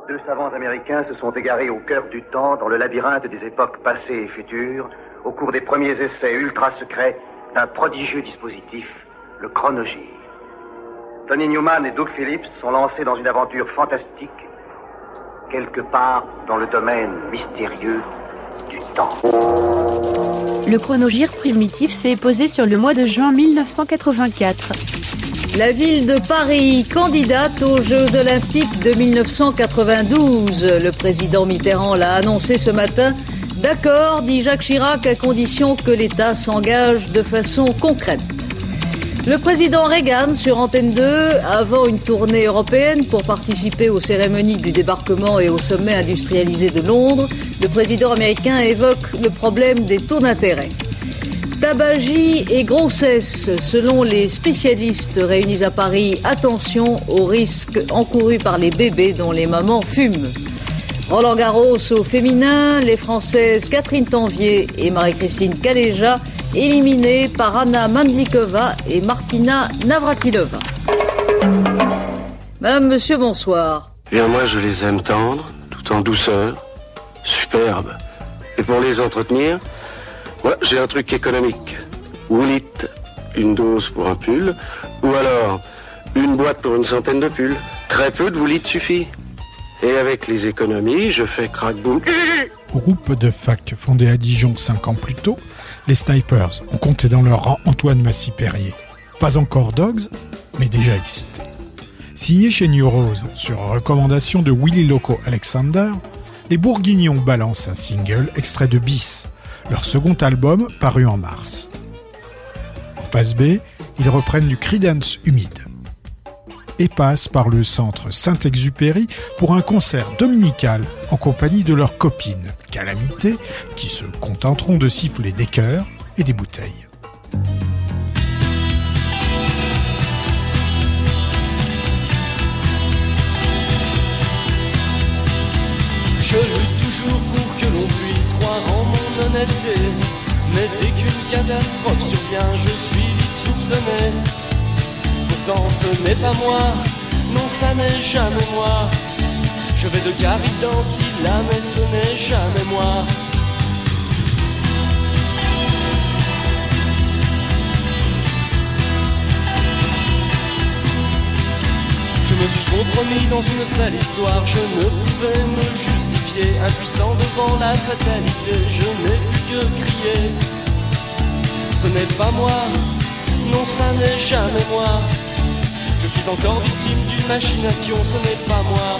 Deux savants américains se sont égarés au cœur du temps, dans le labyrinthe des époques passées et futures, au cours des premiers essais ultra-secrets d'un prodigieux dispositif, le chronogir. Tony Newman et Doug Phillips sont lancés dans une aventure fantastique, quelque part dans le domaine mystérieux du temps. Le chronogir primitif s'est posé sur le mois de juin 1984. La ville de Paris, candidate aux Jeux Olympiques de 1992. Le président Mitterrand l'a annoncé ce matin. D'accord, dit Jacques Chirac, à condition que l'État s'engage de façon concrète. Le président Reagan sur Antenne 2, avant une tournée européenne pour participer aux cérémonies du débarquement et au sommet industrialisé de Londres, le président américain évoque le problème des taux d'intérêt. Tabagie et grossesse, selon les spécialistes réunis à Paris, attention aux risques encourus par les bébés dont les mamans fument. Roland Garros au féminin, les Françaises Catherine Tanvier et Marie-Christine Kaléja éliminées par Anna Mandlikova et Martina Navratilova. Madame, monsieur, bonsoir. Bien, moi je les aime tendres, tout en douceur, superbes. Et pour les entretenir, moi j'ai un truc économique. 8 litres, une dose pour un pull, ou alors une boîte pour une centaine de pulls. Très peu de 8 litres suffit. Et avec les économies, je fais crack-boom. Groupe de fac fondé à Dijon 5 ans plus tôt, les Snipers ont compté dans leur rang Antoine Massy-Perrier. Pas encore Dogs, mais déjà excités. Signé chez New Rose sur recommandation de Willy Loco Alexander, les Bourguignons balancent un single extrait de Bis, leur second album paru en mars. En phase B, ils reprennent du Creedence humide et passent par le centre Saint-Exupéry pour un concert dominical en compagnie de leurs copines Calamité, qui se contenteront de siffler des chœurs et des bouteilles. Je lutte toujours pour que l'on puisse croire en mon honnêteté, mais dès qu'une catastrophe survient, je suis vite soupçonné. Pourtant ce n'est pas moi, non ça n'est jamais moi. Je vais de Garrigue dans Silla, mais ce n'est jamais moi. Je me suis compromis dans une sale histoire, je ne pouvais me justifier. Impuissant devant la fatalité, je n'ai plus que crier. Ce n'est pas moi, non ça n'est jamais moi. Je suis encore victime d'une machination, ce n'est pas moi.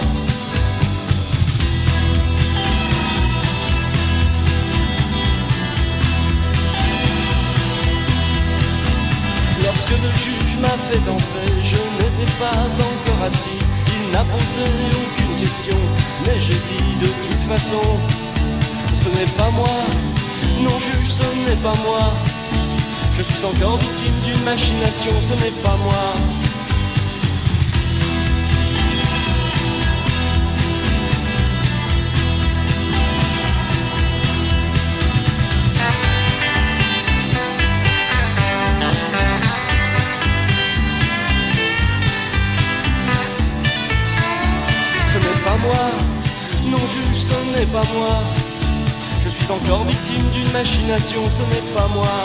Lorsque le juge m'a fait entrer, je n'étais pas encore assis. Il n'a posé aucune question, mais j'ai dit de toute façon, ce n'est pas moi, non juge, ce n'est pas moi. Je suis encore victime d'une machination, ce n'est pas moi. Non juge, ce n'est pas moi. Je suis encore victime d'une machination, ce n'est pas moi.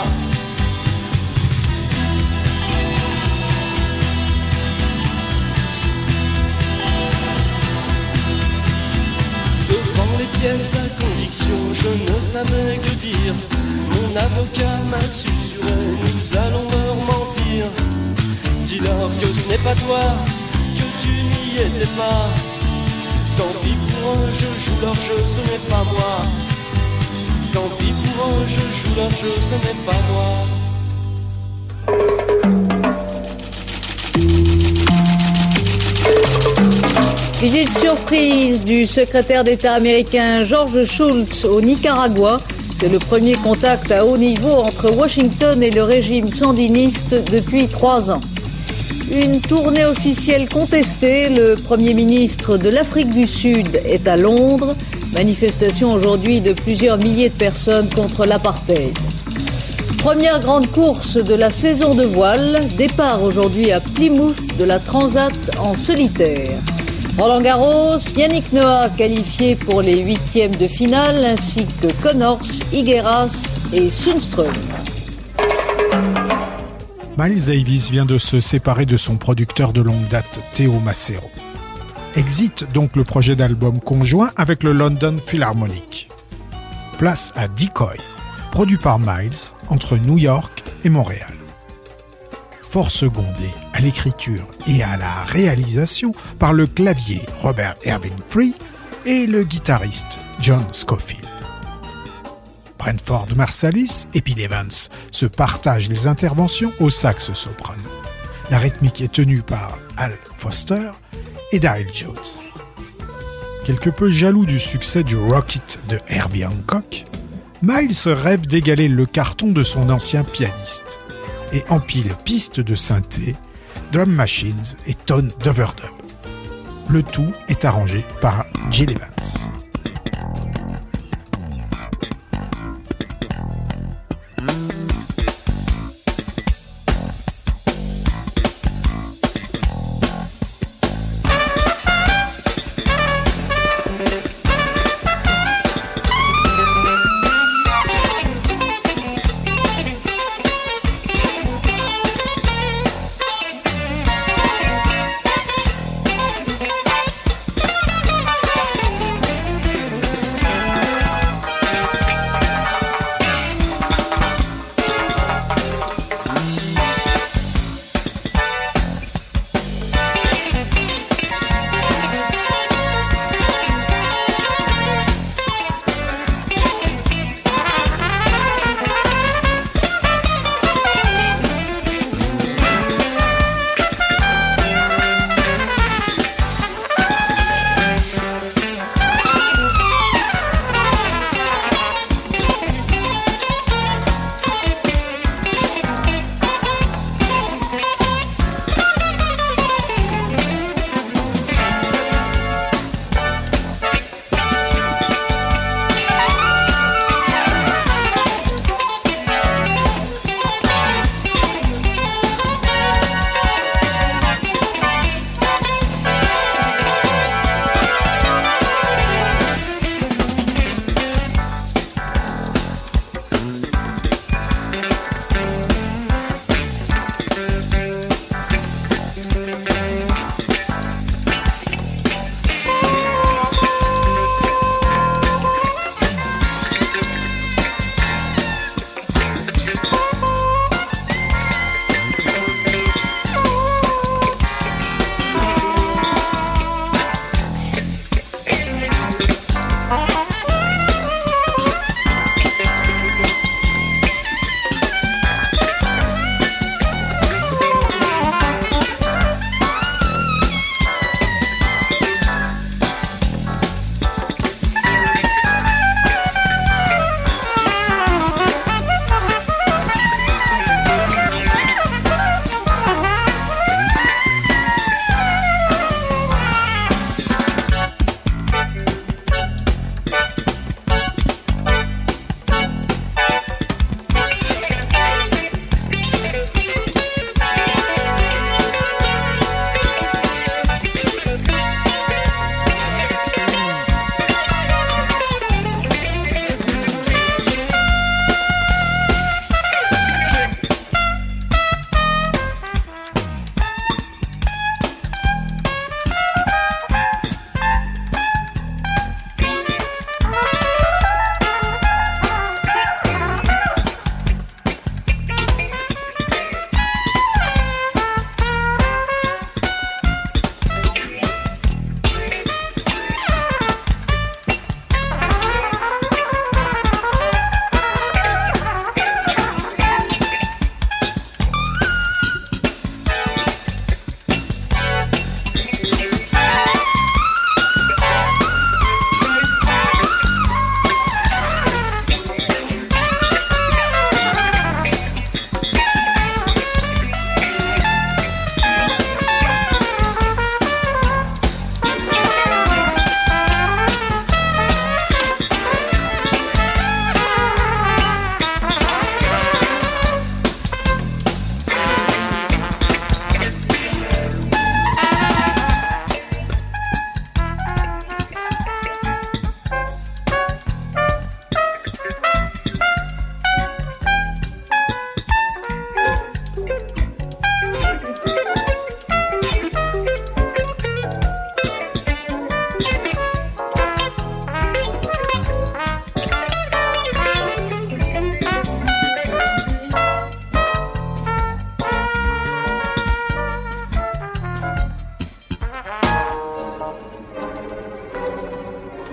Devant les pièces à conviction, je ne savais que dire. Mon avocat m'a susurré, nous allons leur mentir. Dis-leur que ce n'est pas toi, que tu n'y étais pas. Tant pis pour eux, je joue leur jeu, ce n'est pas moi. Tant pis pour eux, je joue leur jeu, ce n'est pas moi. Visite surprise du secrétaire d'État américain George Shultz au Nicaragua. C'est le premier contact à haut niveau entre Washington et le régime sandiniste depuis 3 ans. Une tournée officielle contestée, le Premier ministre de l'Afrique du Sud est à Londres. Manifestation aujourd'hui de plusieurs milliers de personnes contre l'apartheid. Première grande course de la saison de voile, départ aujourd'hui à Plymouth de la Transat en solitaire. Roland Garros, Yannick Noah qualifié pour les 8e de finale, ainsi que Connors, Higueras et Sundström. Miles Davis vient de se séparer de son producteur de longue date, Théo Macero. Exit donc le projet d'album conjoint avec le London Philharmonic. Place à Decoy, produit par Miles, entre New York et Montréal. Fort secondé à l'écriture et à la réalisation par le clavier Robert Irving Free et le guitariste John Scofield. Brentford Marsalis et Bill Evans se partagent les interventions au sax soprano. La rythmique est tenue par Al Foster et Daryl Jones. Quelque peu jaloux du succès du Rocket de Herbie Hancock, Miles rêve d'égaler le carton de son ancien pianiste et empile pistes de synthé, drum machines et tonnes d'overdub. Le tout est arrangé par Gil Evans.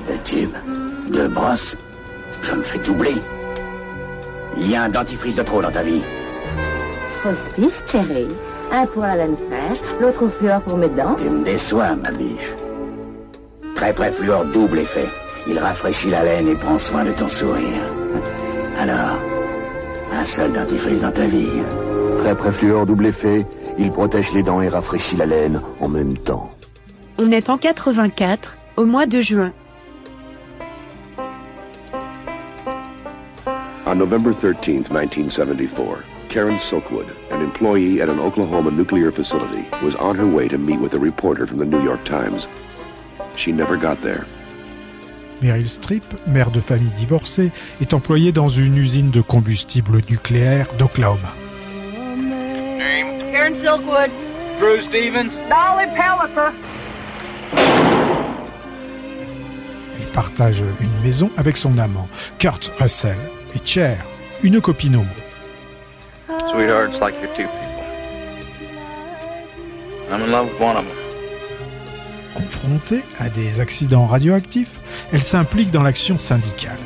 2 tubes, 2 brosses, je me fais doubler. Il y a un dentifrice de trop dans ta vie. Fausse piste, chérie. Un pour la laine fraîche, l'autre au fluor pour mes dents. Tu me déçois, ma biche. Très près fluor double effet. Il rafraîchit la laine et prend soin de ton sourire. Alors, un seul dentifrice dans ta vie. Très près fluor double effet. Il protège les dents et rafraîchit la laine en même temps. On est en 84, au mois de juin. On November 13th, 1974, Karen Silkwood, an employee at an Oklahoma nuclear facility, was on her way to meet with a reporter from the New York Times. She never got there. Meryl Streep, mère de famille divorcée, est employée dans une usine de combustible nucléaire d'Oklahoma. Name? Karen Silkwood. Bruce Stevens. Dolly Pellifer. Elle partage une maison avec son amant, Kurt Russell, et Cher, une copine homo. Sweetheart, it's like you're two people. I'm in love with one of them. Confrontée à des accidents radioactifs, elle s'implique dans l'action syndicale.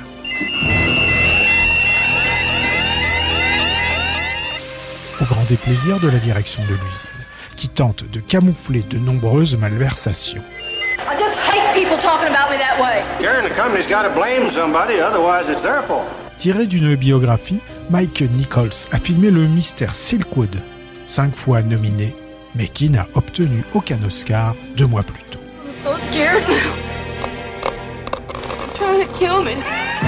Au grand déplaisir de la direction de l'usine, qui tente de camoufler de nombreuses malversations. I just hate people talking about me that way. Karen, the company's got to blame somebody, otherwise it's their fault. Tiré d'une biographie, Mike Nichols a filmé le mystère Silkwood, 5 fois nominé, mais qui n'a obtenu aucun Oscar 2 mois plus tôt. I'm so scared now. They're trying to kill me.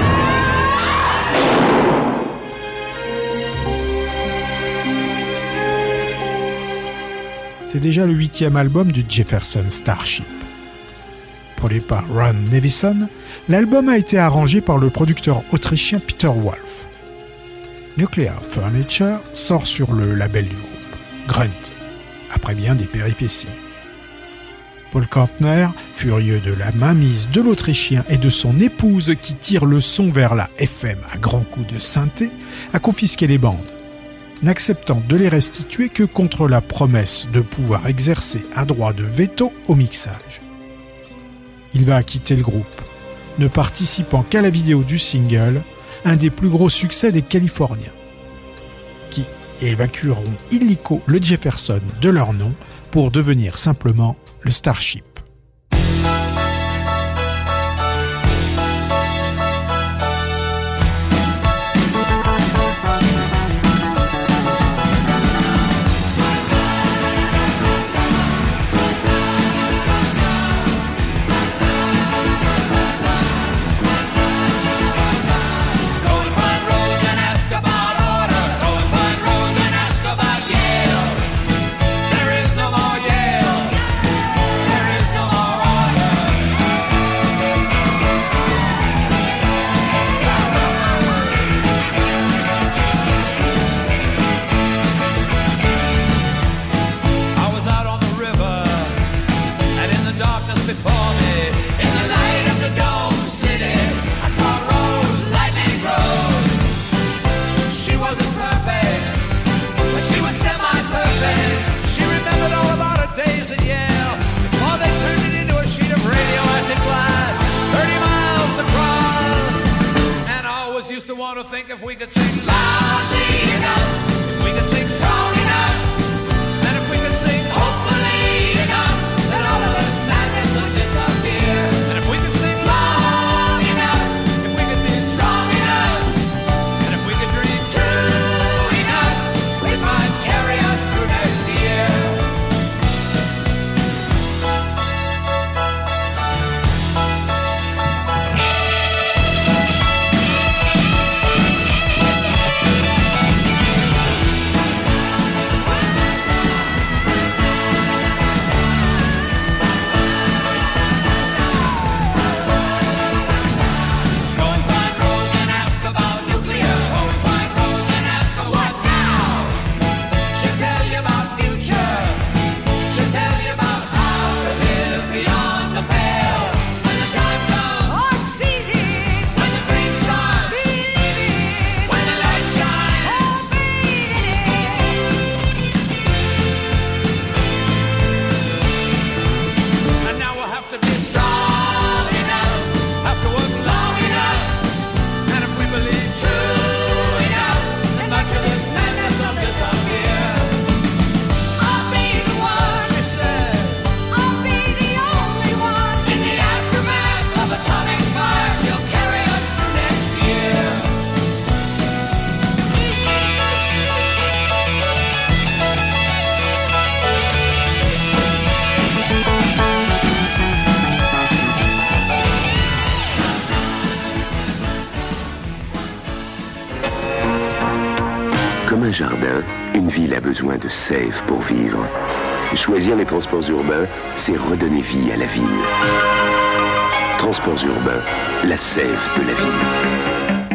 C'est déjà le 8e album du Jefferson Starship. Produit par Ron Nevison, l'album a été arrangé par le producteur autrichien Peter Wolf. Nuclear Furniture sort sur le label du groupe, Grunt, après bien des péripéties. Paul Kantner, furieux de la mainmise de l'Autrichien et de son épouse qui tire le son vers la FM à grands coups de synthé, a confisqué les bandes, n'acceptant de les restituer que contre la promesse de pouvoir exercer un droit de veto au mixage. Il va quitter le groupe, ne participant qu'à la vidéo du single, un des plus gros succès des Californiens, qui évacueront illico le Jefferson de leur nom pour devenir simplement le Starship. Comme un jardin, une ville a besoin de sève pour vivre. Choisir les transports urbains, c'est redonner vie à la ville. Transports urbains, la sève de la ville.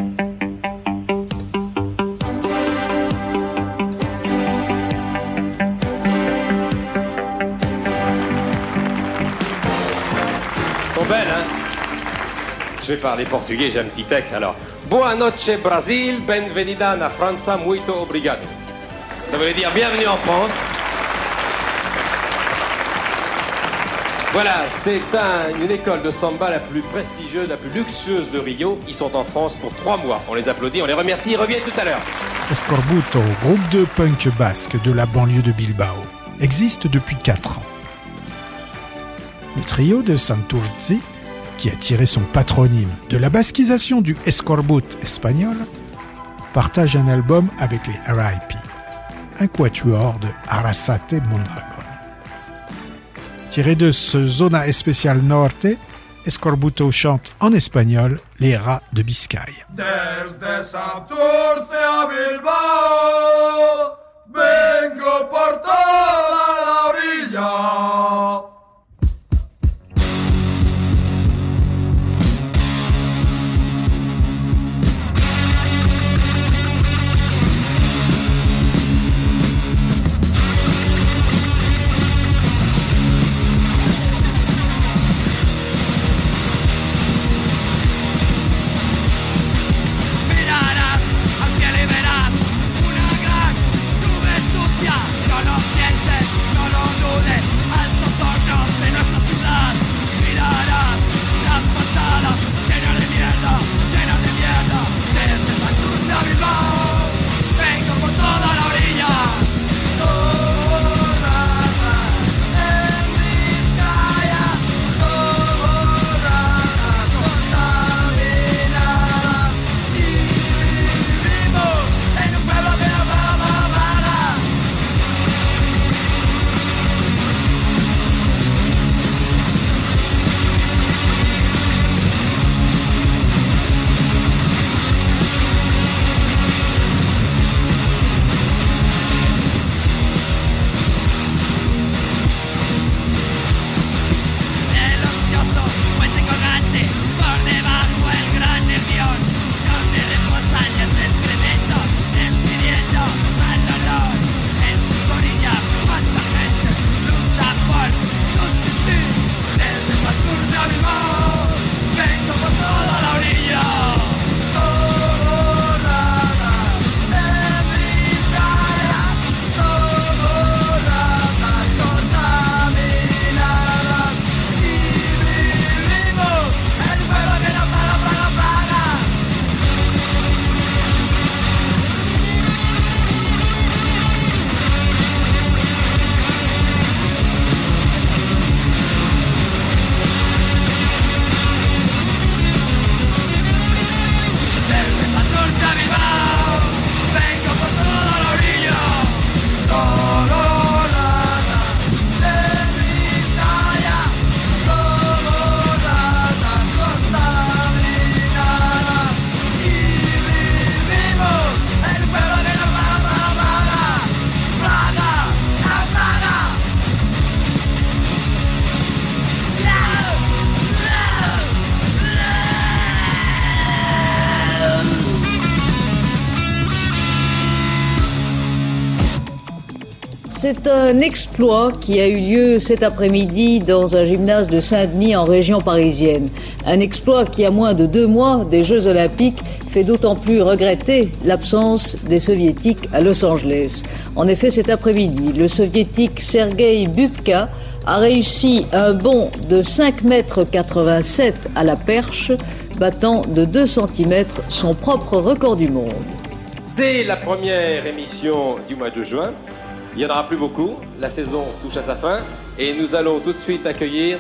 Belle, hein? Je vais parler portugais, j'ai un petit texte alors. Boa noche Brasil, benvenida na França, muito obrigado. Ça veut dire bienvenue en France. Voilà, c'est une école de samba la plus prestigieuse, la plus luxueuse de Rio. Ils sont en France pour 3 mois. On les applaudit, on les remercie, ils reviennent tout à l'heure. Escorbuto, groupe de punk basque de la banlieue de Bilbao, existe depuis 4 ans. Le trio de Santurtzi, qui a tiré son patronyme de la basquisation du escorbut espagnol, partage un album avec les R.I.P., un quatuor de Arrasate Mondragon. Tiré de ce Zona Especial Norte, Escorbuto chante en espagnol les rats de Biscaye. Desde Santurce a Bilbao, vengo por toda la orilla. C'est un exploit qui a eu lieu cet après-midi dans un gymnase de Saint-Denis en région parisienne. Un exploit qui, à moins de 2 mois des Jeux Olympiques, fait d'autant plus regretter l'absence des Soviétiques à Los Angeles. En effet, cet après-midi, le Soviétique Sergueï Bubka a réussi un bond de 5,87 m à la perche, battant de 2 cm son propre record du monde. C'est la première émission du mois de juin. Il n'y en aura plus beaucoup. La saison touche à sa fin. Et nous allons tout de suite accueillir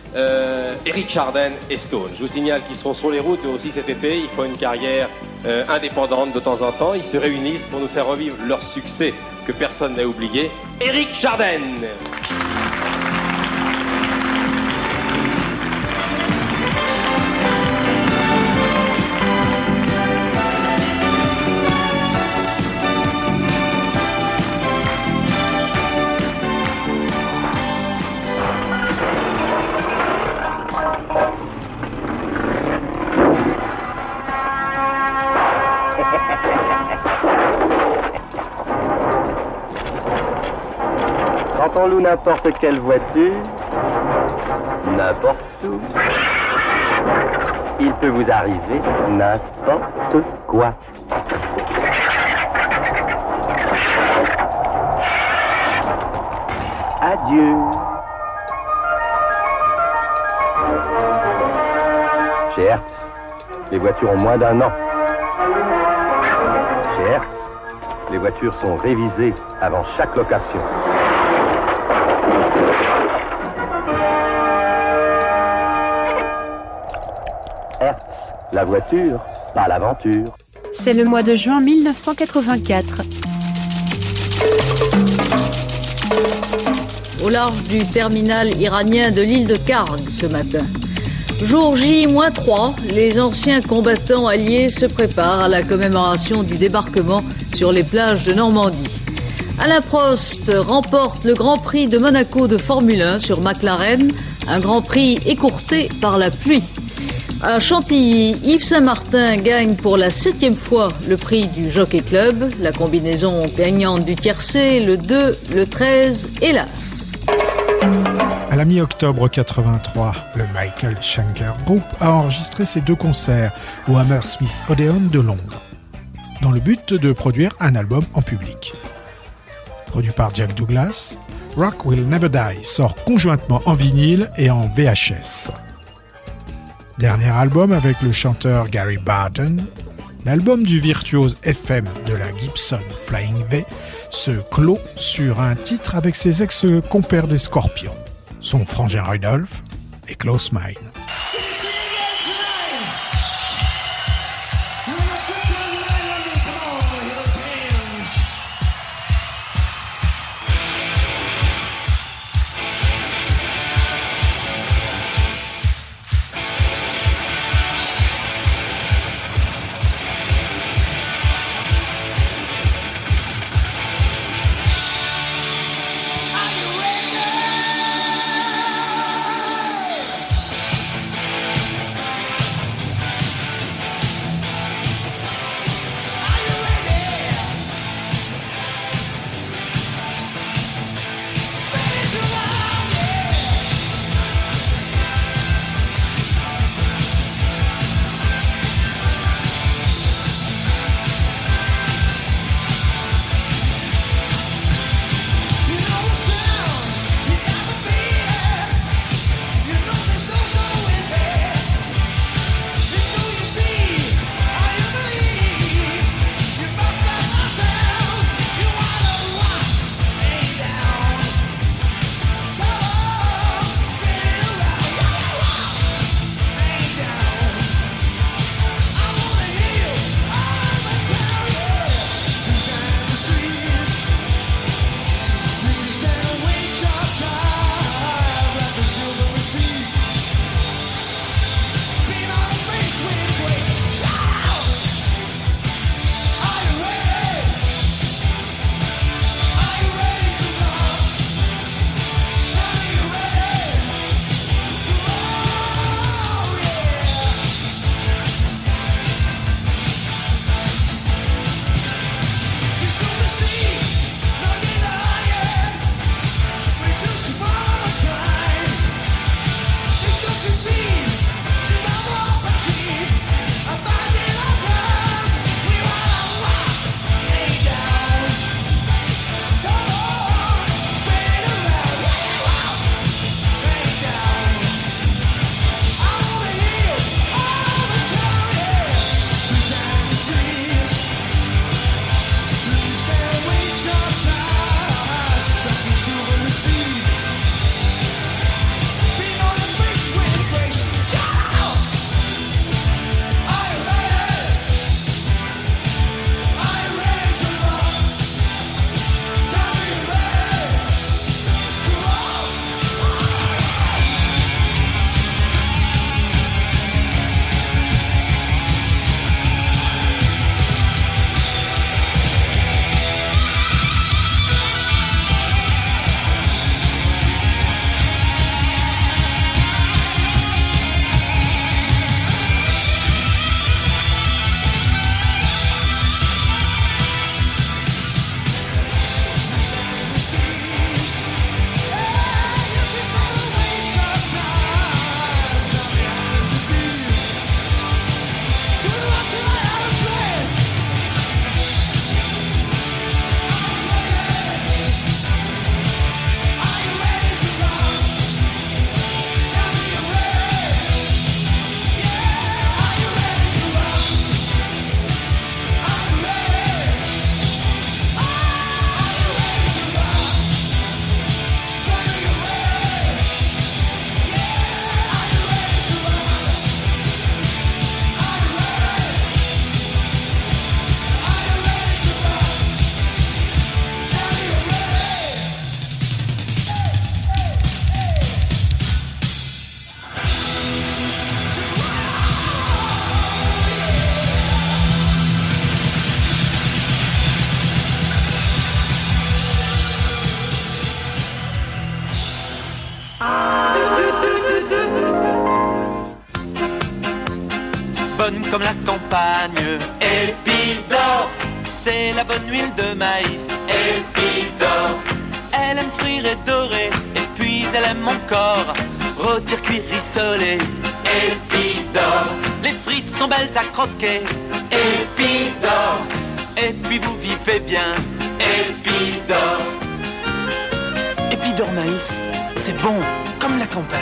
Eric Chardin et Stone. Je vous signale qu'ils seront sur les routes aussi cet été. Ils font une carrière indépendante de temps en temps. Ils se réunissent pour nous faire revivre leur succès que personne n'a oublié. Eric Chardin. Quand on loue n'importe quelle voiture, n'importe où, il peut vous arriver n'importe quoi. Adieu. Chez Hertz, les voitures ont moins d'1 an. Chez Hertz, les voitures sont révisées avant chaque location. Hertz, la voiture, pas l'aventure. C'est le mois de juin 1984. Au large du terminal iranien de l'île de Kharg ce matin. Jour J-3, les anciens combattants alliés se préparent à la commémoration du débarquement sur les plages de Normandie. Alain Prost remporte le Grand Prix de Monaco de Formule 1 sur McLaren, un Grand Prix écourté par la pluie. À Chantilly, Yves Saint-Martin gagne pour la 7e fois le prix du Jockey Club, la combinaison gagnante du tiercé, le 2, le 13 et l'As. À la mi-octobre 83, le Michael Schenker Group a enregistré ses 2 concerts au Hammersmith Odeon de Londres, dans le but de produire un album en public. Produit par Jeff Douglas, Rock Will Never Die sort conjointement en vinyle et en VHS. Dernier album avec le chanteur Gary Barton, l'album du virtuose FM de la Gibson Flying V se clôt sur un titre avec ses ex-compères des Scorpions, son frangin Rudolph et Close Mine. bonne comme la campagne. Épidore, c'est la bonne huile de maïs. Épidore, elle aime frire et dorer, et puis elle aime mon corps, rôtir, cuire, rissoler. Épidore, les frites sont belles à croquer. Épidore, et puis vous vivez bien. Épidore. Épidore maïs, c'est bon comme la campagne.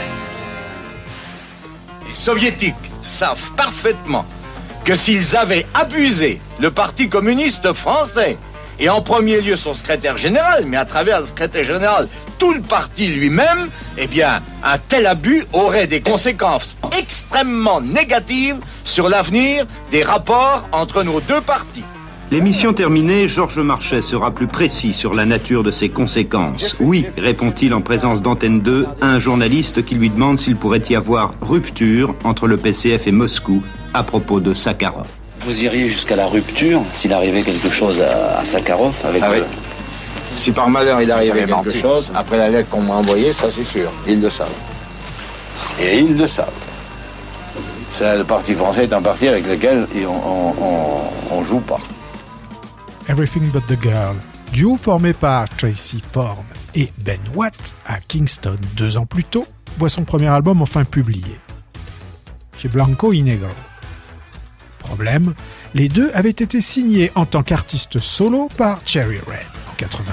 Les soviétiques savent parfaitement que s'ils avaient abusé le Parti communiste français, et en premier lieu son secrétaire général, mais à travers le secrétaire général, tout le parti lui-même, eh bien, un tel abus aurait des conséquences extrêmement négatives sur l'avenir des rapports entre nos deux partis. L'émission terminée, Georges Marchais sera plus précis sur la nature de ses conséquences. Oui, répond-il en présence d'Antenne 2 à un journaliste qui lui demande s'il pourrait y avoir rupture entre le PCF et Moscou à propos de Sakharov. Vous iriez jusqu'à la rupture s'il arrivait quelque chose à Sakharov avec oui. Si par malheur il arrivait quelque chose, après la lettre qu'on m'a envoyée, ça c'est sûr, ils le savent. Et ils le savent. Le Parti français est un parti avec lequel on joue pas. Everything But The Girl, duo formé par Tracy Thorn et Ben Watt à Kingston 2 ans plus tôt, voit son premier album enfin publié, chez Blanco y Negro. Problème, les deux avaient été signés en tant qu'artistes solo par Cherry Red en 82.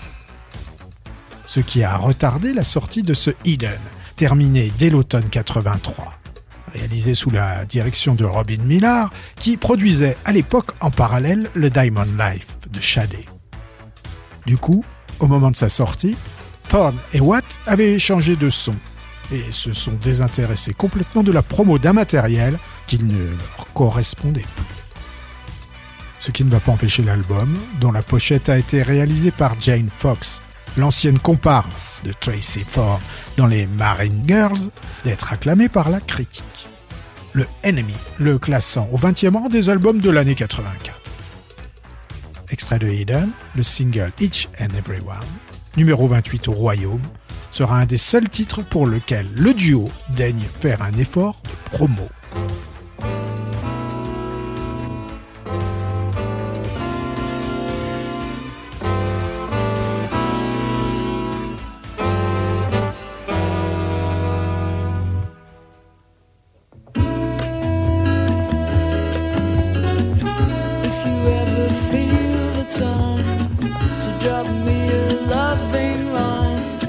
Ce qui a retardé la sortie de ce Eden, terminé dès l'automne 83. Réalisé sous la direction de Robin Millar, qui produisait à l'époque en parallèle le Diamond Life de Shadé. Du coup, au moment de sa sortie, Thorn et Watt avaient changé de son et se sont désintéressés complètement de la promo d'un matériel qui ne leur correspondait plus. Ce qui ne va pas empêcher l'album, dont la pochette a été réalisée par Jane Fox, l'ancienne comparse de Tracy Thorn dans les Marine Girls, d'être acclamé par la critique. Le Enemy le classant au 20e rang des albums de l'année 84. Extrait de Eden, le single Each and Everyone, numéro 28 au Royaume, sera un des seuls titres pour lequel le duo daigne faire un effort de promo.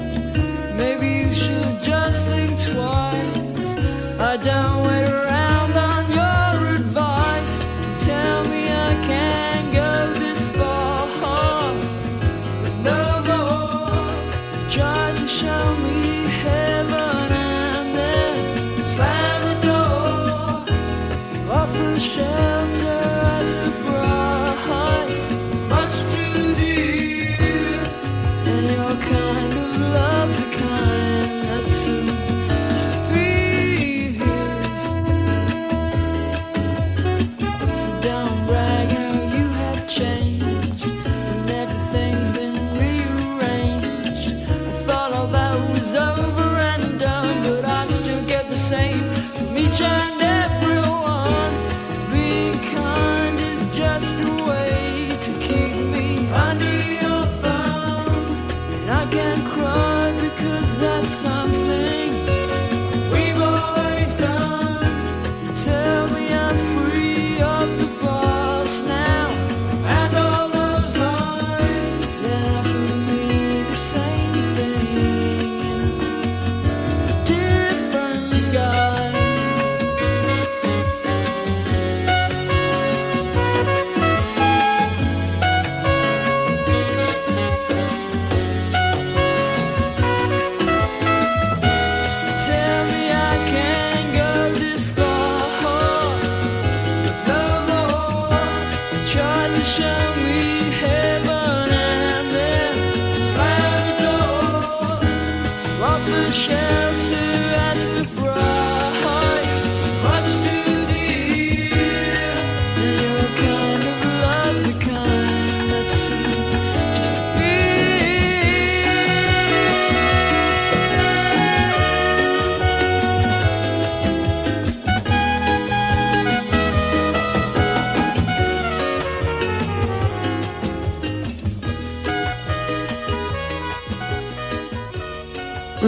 Don't wait around.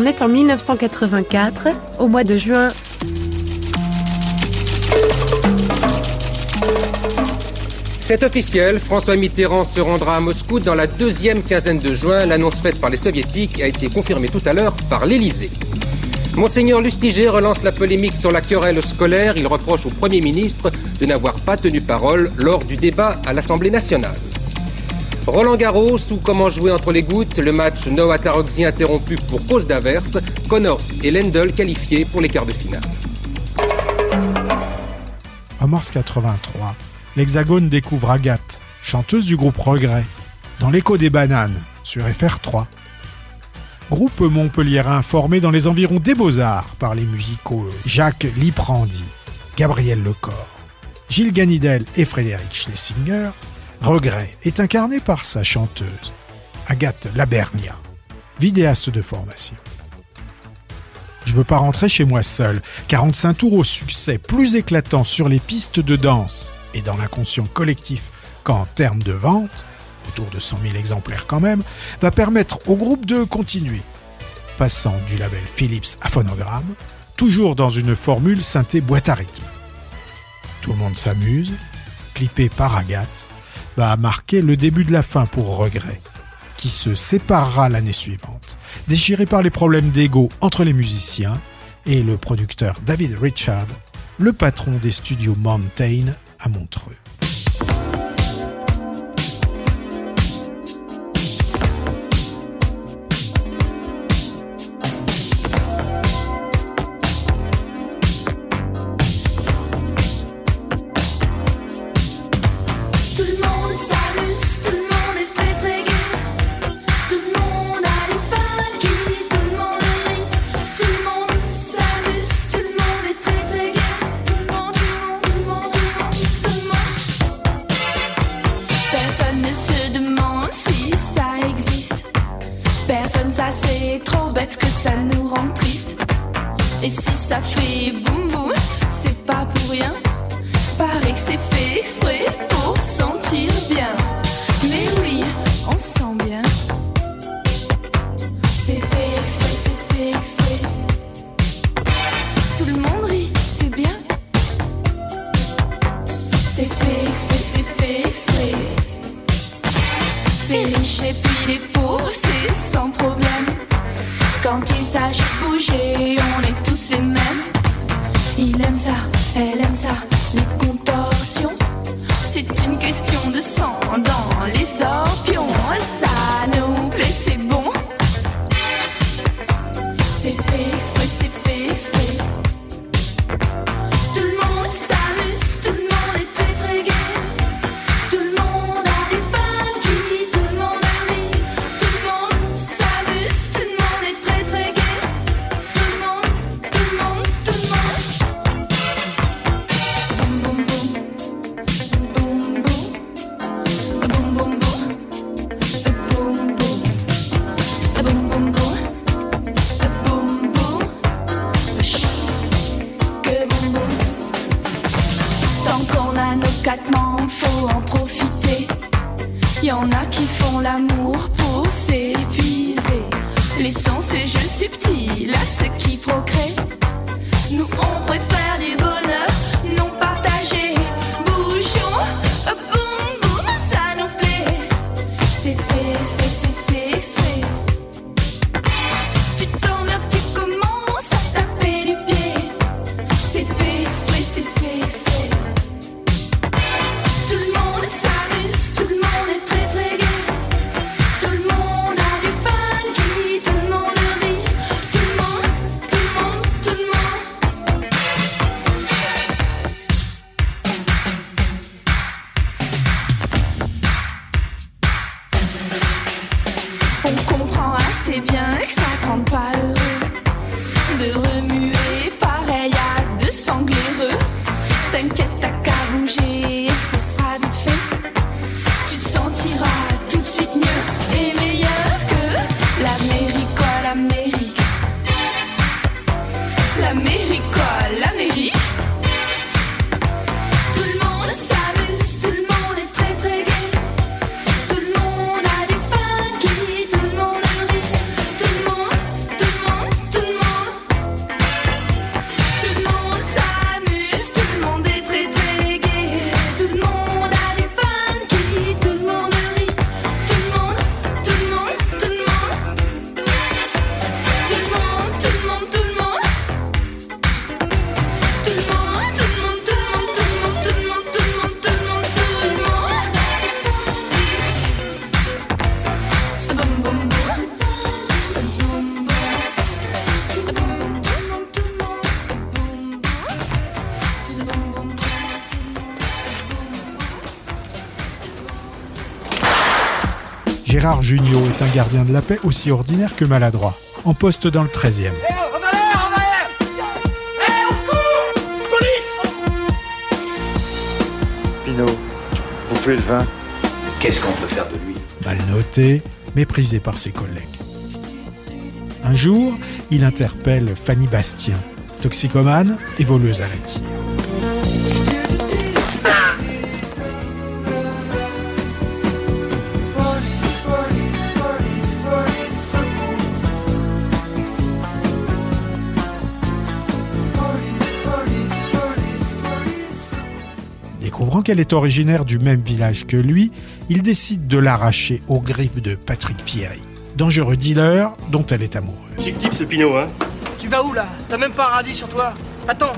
On est en 1984, au mois de juin. C'est officiel, François Mitterrand se rendra à Moscou dans la deuxième quinzaine de juin. L'annonce faite par les soviétiques a été confirmée tout à l'heure par l'Élysée. Monseigneur Lustiger relance la polémique sur la querelle scolaire. Il reproche au Premier ministre de n'avoir pas tenu parole lors du débat à l'Assemblée nationale. Roland Garros, ou comment jouer entre les gouttes, le match Noah Taroczi interrompu pour cause d'averse, Connors et Lendl qualifiés pour les quarts de finale. En mars 83, l'Hexagone découvre Agathe, chanteuse du groupe Regret, dans l'écho des bananes, sur FR3. Groupe montpelliérain formé dans les environs des Beaux-Arts par les musicaux Jacques Liprandi, Gabriel Lecor, Gilles Ganidel et Frédéric Schlesinger, Regret est incarné par sa chanteuse, Agathe Labernia, vidéaste de formation. Je veux pas rentrer chez moi seul, 45 tours au succès plus éclatant sur les pistes de danse et dans l'inconscient collectif qu'en termes de vente, autour de 100 000 exemplaires quand même, va permettre au groupe de continuer, passant du label Philips à Phonogramme, toujours dans une formule synthé boîte à rythme. Tout le monde s'amuse, clippé par Agathe, va marquer le début de la fin pour Regret, qui se séparera l'année suivante, déchiré par les problèmes d'ego entre les musiciens et le producteur David Richard, le patron des studios Mountain à Montreux. Gérard Jugnot est un gardien de la paix aussi ordinaire que maladroit, en poste dans le 13e. Pinot, vous pouvez le vin. Qu'est-ce qu'on peut faire de lui? Mal noté, méprisé par ses collègues. Un jour, il interpelle Fanny Bastien, toxicomane et voleuse à la tire. Découvrant qu'elle est originaire du même village que lui, il décide de l'arracher aux griffes de Patrick Fieri, dangereux dealer dont elle est amoureuse. Chic type ce Pinot, hein. Tu vas où là? T'as même pas un radis sur toi. Attends.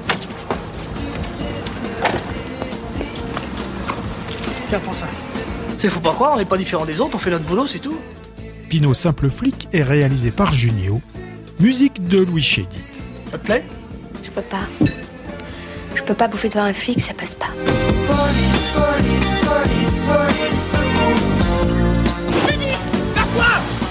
Tiens, prends ça. Faut pas croire, on n'est pas différents des autres, on fait notre boulot, c'est tout. Pinot simple flic est réalisé par Jugnot, musique de Louis Chédid. Ça te plaît? Je peux pas. Je peux pas bouffer devant un flic, ça passe pas. Police, police, police, police, secours. Fini! Vers-toi!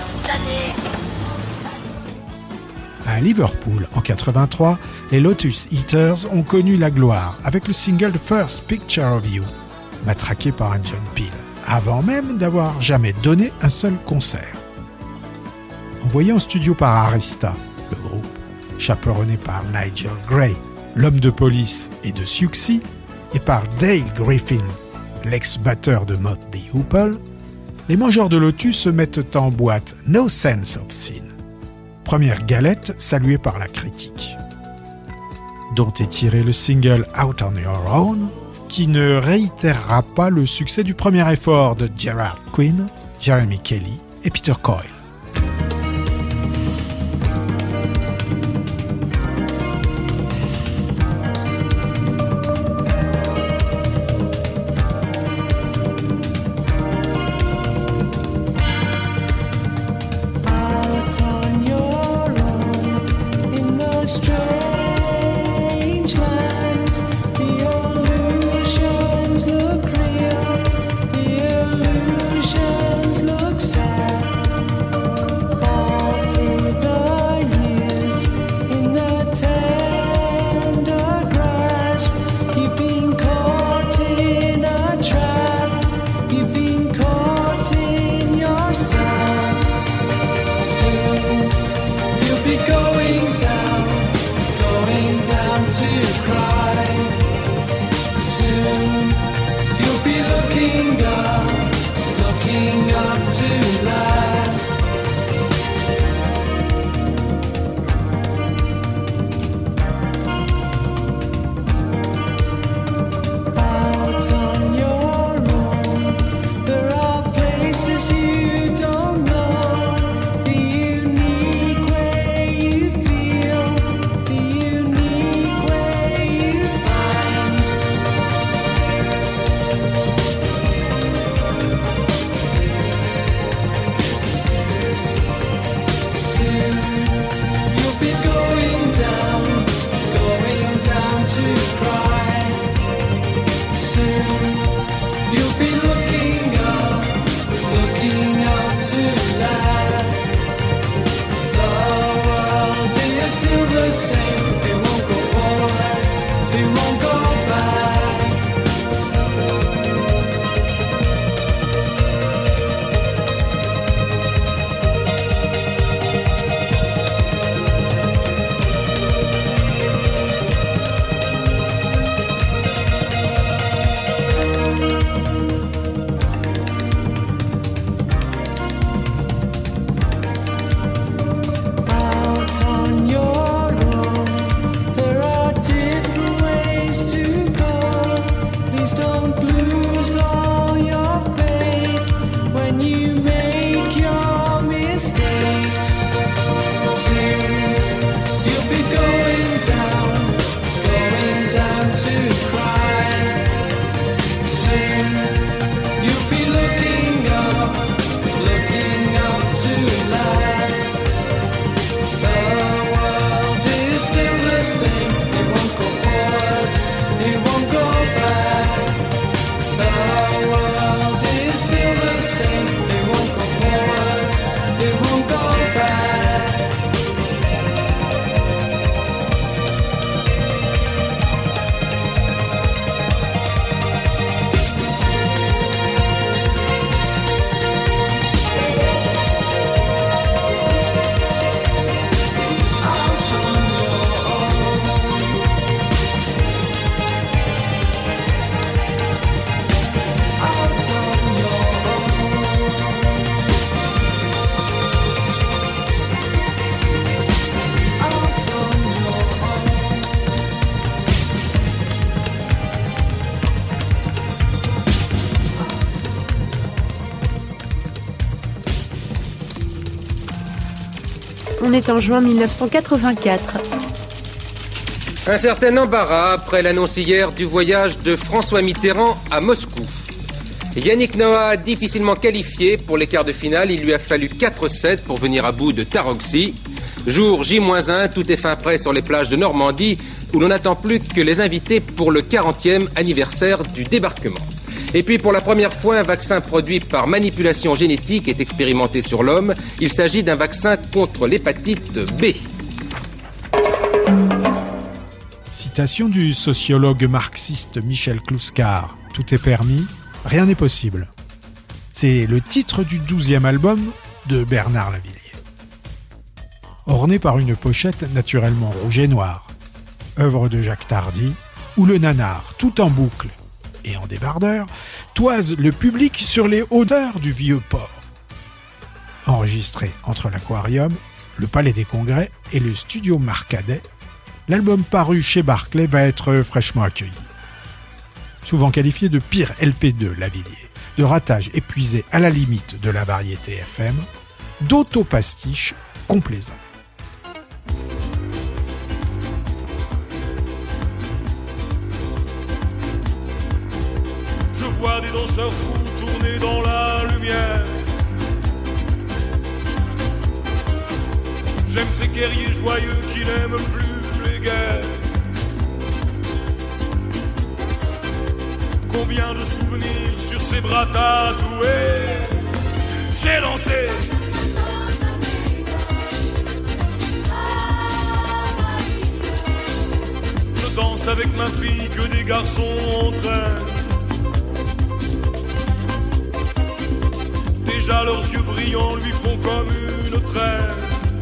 À Liverpool, en 83, les Lotus Eaters ont connu la gloire avec le single The First Picture of You, matraqué par un John Peel, avant même d'avoir jamais donné un seul concert. Envoyé en studio par Arista, le groupe, chaperonné par Nigel Gray, l'homme de police et de Siouxsie, et par Dale Griffin, l'ex-batteur de Mott the Hoople, les mangeurs de Lotus se mettent en boîte No Sense of Sin. Première galette saluée par la critique. Dont est tiré le single Out on Your Own, qui ne réitérera pas le succès du premier effort de Gerard Quinn, Jeremy Kelly et Peter Coyle. On est en juin 1984. Un certain embarras après l'annonce hier du voyage de François Mitterrand à Moscou. Yannick Noah, difficilement qualifié pour les quarts de finale, il lui a fallu 4-7 pour venir à bout de Taroxy. Jour J-1, tout est fin prêt sur les plages de Normandie, où l'on n'attend plus que les invités pour le 40e anniversaire du débarquement. Et puis pour la première fois, un vaccin produit par manipulation génétique est expérimenté sur l'homme. Il s'agit d'un vaccin contre l'hépatite B. Citation du sociologue marxiste Michel Clouscar. Tout est permis, rien n'est possible. C'est le titre du 12e album de Bernard Lavilliers. Orné par une pochette naturellement rouge et noire, œuvre de Jacques Tardy, où le nanar, tout en boucle et en débardeur, toise le public sur les hauteurs du vieux port. Enregistré entre l'Aquarium, le Palais des Congrès et le studio Marcadet, l'album paru chez Barclay va être fraîchement accueilli. Souvent qualifié de pire LP de Lavilliers, de ratage épuisé à la limite de la variété FM, d'autopastiche complaisant. Je vois des danseurs fous tourner dans la lumière. J'aime ces guerriers joyeux qui n'aiment plus les guerres. Combien de souvenirs sur ces bras tatoués. J'ai dansé. Je danse avec ma fille que des garçons entraînent. Déjà leurs yeux brillants lui font comme une traîne.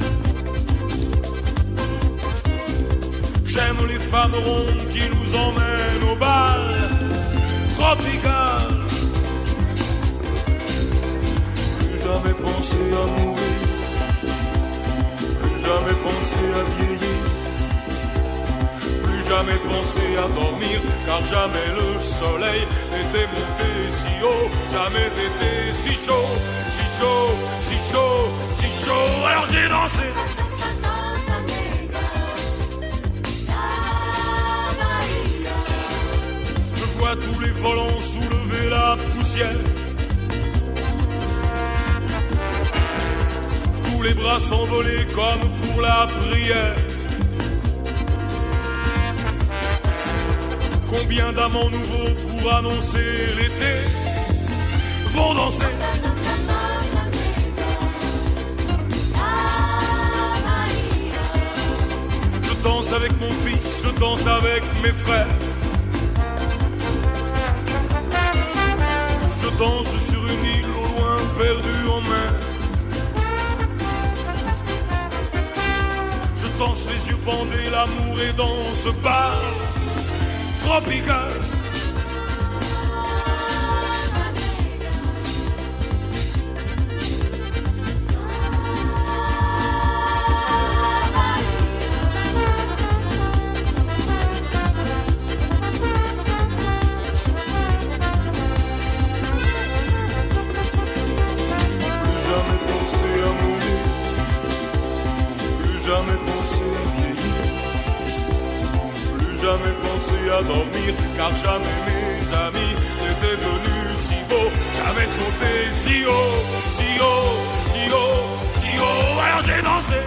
J'aime les femmes rondes qui nous emmènent au bal tropical. Plus jamais penser à mourir, plus jamais penser à vieillir, plus jamais penser à dormir, car jamais le soleil n'était monté si haut, jamais été si chaud, si chaud, si chaud, si chaud. Alors j'ai dansé. Tous les volants soulever la poussière, tous les bras s'envoler comme pour la prière. Combien d'amants nouveaux pour annoncer l'été vont danser. Je danse avec mon fils, je danse avec mes frères. Je danse sur une île au loin perdue en mer. Je danse les yeux bandés, l'amour est dans ce bar tropical. À dormir, car jamais mes amis n'étaient venus si beau, jamais sauté si haut, si haut, si haut, si haut. Alors j'ai dansé.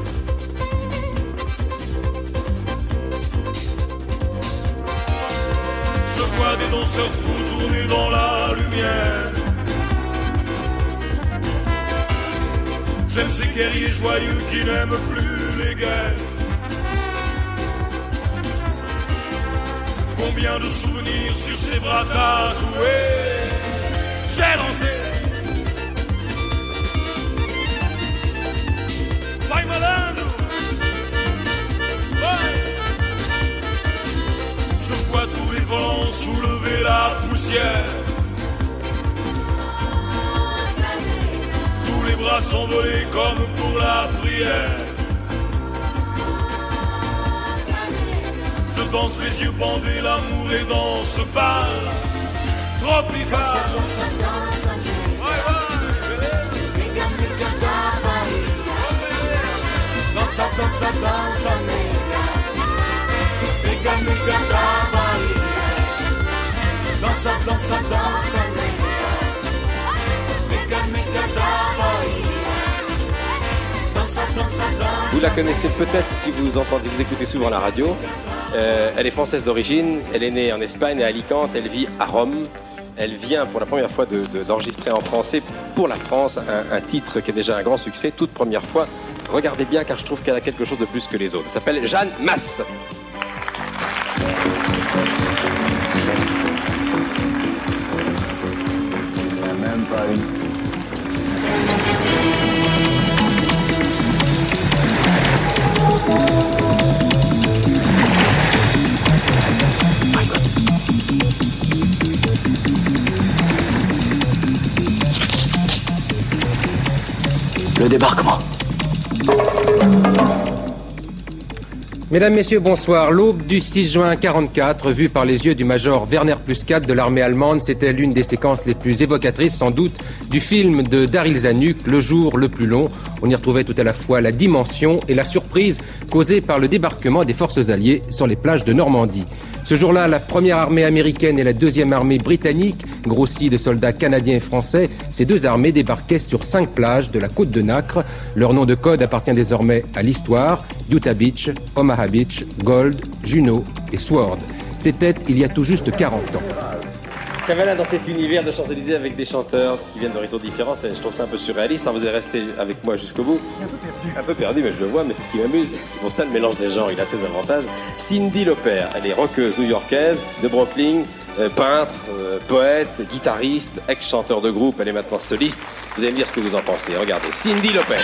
Je vois des danseurs fous tourner dans la lumière. J'aime ces guerriers joyeux qui n'aiment plus les guerres. Combien de souvenirs sur ses bras tatoués. J'ai dansé. Vai malandro. Vai. Je vois tous les vents soulever la poussière. Tous les bras s'envoler comme pour la prière. Je danse les yeux bandés, l'amour est dans ce bal tropical. Dansa, dansa, dansa, nega. Nega, nega da Bahia. Dansa, dansa, dansa, nega. Nega, nega da Bahia. Dansa, dansa, dansa. Vous la connaissez peut-être si vous écoutez souvent la radio. Elle est française d'origine, elle est née en Espagne, à Alicante, elle vit à Rome. Elle vient pour la première fois d'enregistrer en français pour la France un titre qui est déjà un grand succès, toute première fois. Regardez bien car je trouve qu'elle a quelque chose de plus que les autres. Elle s'appelle Jeanne Masse. Même pas une. Le débarquement. Mesdames, Messieurs, bonsoir. L'aube du 6 juin 1944, vue par les yeux du major Werner Plus-4 de l'armée allemande, c'était l'une des séquences les plus évocatrices, sans doute, du film de Daryl Zanuck, Le jour le plus long. On y retrouvait tout à la fois la dimension et la surprise causée par le débarquement des forces alliées sur les plages de Normandie. Ce jour-là, la première armée américaine et la deuxième armée britannique, grossie de soldats canadiens et français, ces deux armées débarquaient sur 5 plages de la côte de Nacre. Leur nom de code appartient désormais à l'histoire: Utah Beach, Omaha Beach, Gold, Juno et Sword. C'était il y a tout juste 40 ans. Cavana dans cet univers de Champs-Élysées avec des chanteurs qui viennent d'horizons différents, je trouve ça un peu surréaliste. Vous êtes resté avec moi jusqu'au bout. Un peu perdu, mais je le vois, mais c'est ce qui m'amuse. C'est pour ça le mélange des genres, il a ses avantages. Cyndi Lauper, elle est rockeuse new-yorkaise de Brooklyn, peintre, poète, guitariste, ex-chanteur de groupe, elle est maintenant soliste. Vous allez me dire ce que vous en pensez. Regardez, Cyndi Lauper.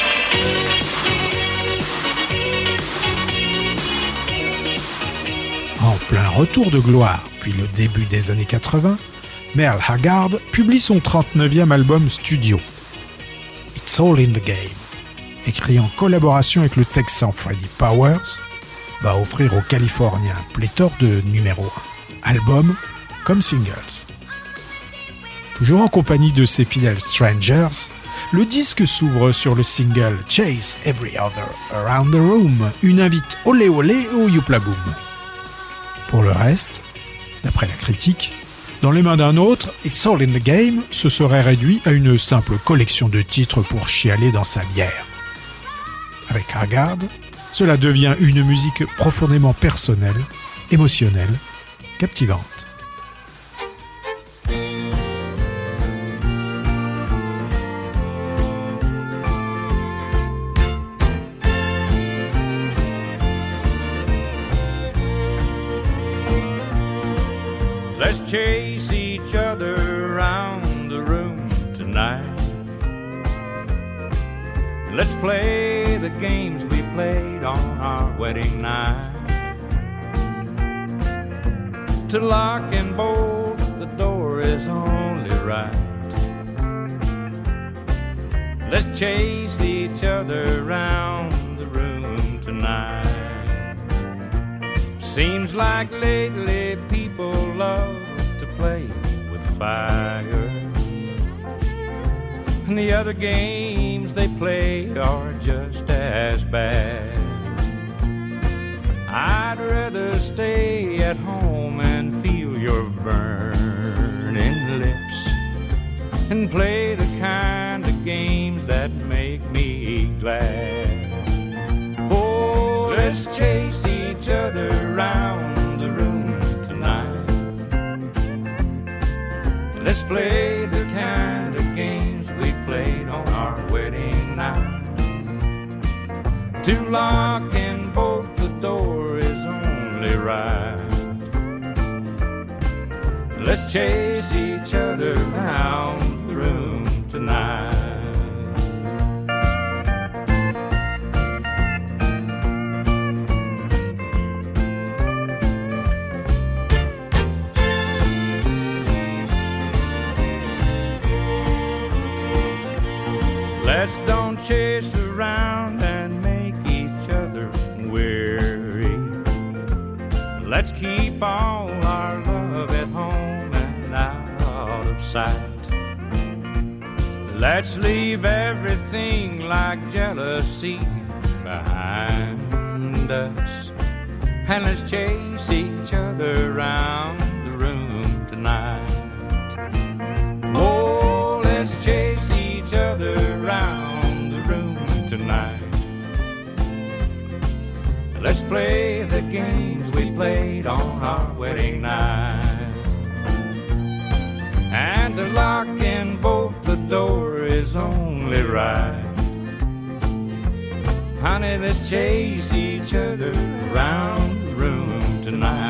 En plein retour de gloire, puis le début des années 80, Merle Haggard publie son 39e album studio, It's All in the Game, écrit en collaboration avec le Texan Freddie Powers, va offrir aux Californiens pléthore de numéro 1, albums comme singles. Toujours en compagnie de ses fidèles Strangers, le disque s'ouvre sur le single Chase Every Other Around the Room, une invite olé olé au Youpla Boom. Pour le reste, d'après la critique, dans les mains d'un autre, It's All in the Game se serait réduit à une simple collection de titres pour chialer dans sa bière. Avec Haggard, cela devient une musique profondément personnelle, émotionnelle, captivante. Let's chase each other around the room tonight. Let's play the games we played on our wedding night. To lock and bolt the door is only right. Let's chase each other around the room tonight. Seems like lately people love to play with fire, and the other games they play are just as bad. I'd rather stay at home and feel your burning lips and play the kind of games that make me glad. Oh, let's chase each other around the room tonight. Let's play the kind of games we played on our wedding night. To lock and bolt the door is only right. Let's chase each other around the room tonight. Let's don't chase around and make each other weary. Let's keep all our love at home and out of sight. Let's leave everything like jealousy behind us. And let's chase each other around the room tonight. Oh, let's chase each other around the room tonight. Let's play the games we played on our wedding night. And the lock in both the door is only right. Honey, let's chase each other around the room tonight.